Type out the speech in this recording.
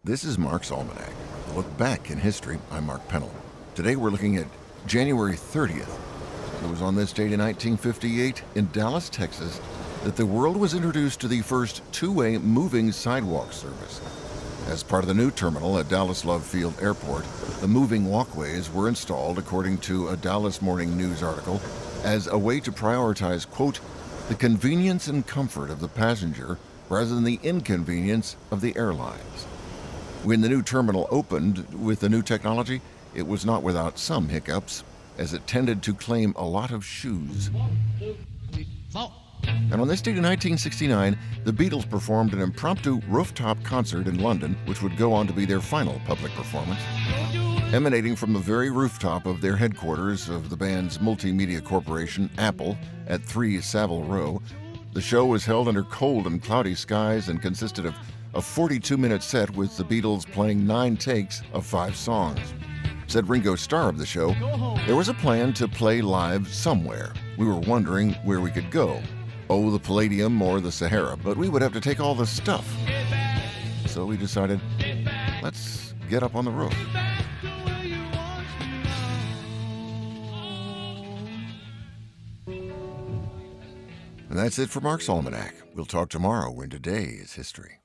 This is Mark's Almanac. A look back in history. I'm Mark Pennell. Today we're looking at January 30th. It was on this date in 1958 in Dallas, Texas, that the world was introduced to the first two-way moving sidewalk service. As part of the new terminal at Dallas Love Field Airport, the moving walkways were installed, according to a Dallas Morning News article, as a way to prioritize, quote, the convenience and comfort of the passenger rather than the inconvenience of the airlines. When the new terminal opened with the new technology, it was not without some hiccups, as it tended to claim a lot of shoes. 1, 2, 3, 4. And on this date in 1969, the Beatles performed an impromptu rooftop concert in London, which would go on to be their final public performance. Emanating from the very rooftop of their headquarters of the band's multimedia corporation, Apple, at 3 Savile Row, the show was held under cold and cloudy skies and consisted of a 42-minute set with the Beatles playing 9 takes of 5 songs. Said Ringo Starr of the show, there was a plan to play live somewhere. We were wondering where we could go. Oh, the Palladium or the Sahara, but we would have to take all the stuff. So we decided, let's get up on the roof. And that's it for Mark's Almanac. We'll talk tomorrow when today is history.